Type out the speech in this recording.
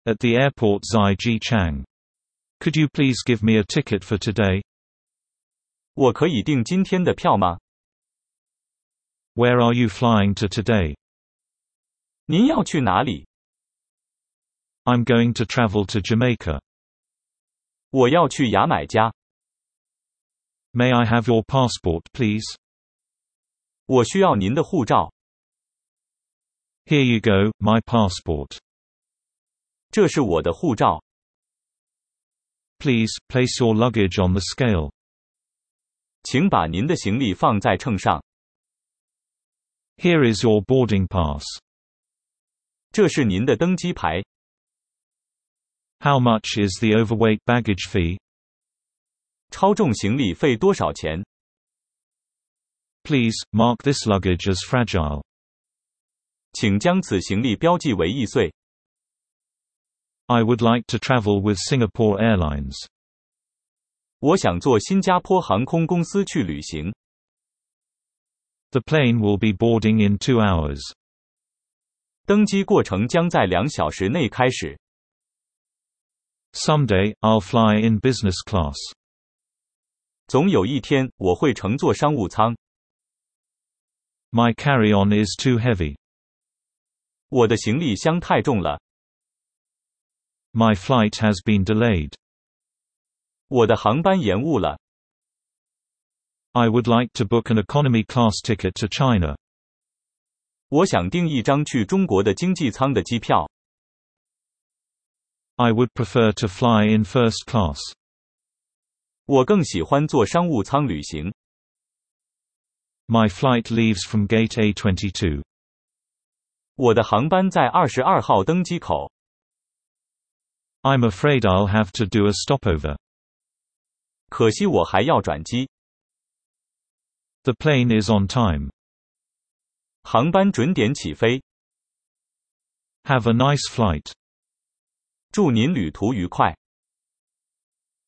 At the airport Zai Ji Chang. Could you please give me a ticket for today? 我可以订今天的票吗？ Where are you flying to today? 您要去哪里？ I'm going to travel to Jamaica. 我要去牙买加。 May I have your passport, please? 我需要您的护照。 Here you go, my passport. 这是我的护照。 Please, place your luggage on the scale. 请把您的行李放在秤上。 Here is your boarding pass. 这是您的登机牌。 How much is the overweight baggage fee? 超重行李费多少钱？ Please, mark this luggage as fragile. 请将此行李标记为易碎。 I would like to travel with Singapore Airlines. 我想坐新加坡航空公司去旅行。 The plane will be boarding in 2 hours. 登机过程将在2小时内开始。 Someday, I'll fly in business class. 总有一天，我会乘坐商务舱。 My carry-on is too heavy. 我的行李箱太重了。 My flight has been delayed. 我的航班延误了。 I would like to book an economy class ticket to China. 我想订一张去中国的经济舱的机票。 I would prefer to fly in first class. 我更喜欢坐商务舱旅行。 My flight leaves from gate A22. 我的航班在22号登机口。 I'm afraid I'll have to do a stopover. 可惜我还要转机。 The plane is on time. 航班准点起飞。 Have a nice flight. 祝您旅途愉快。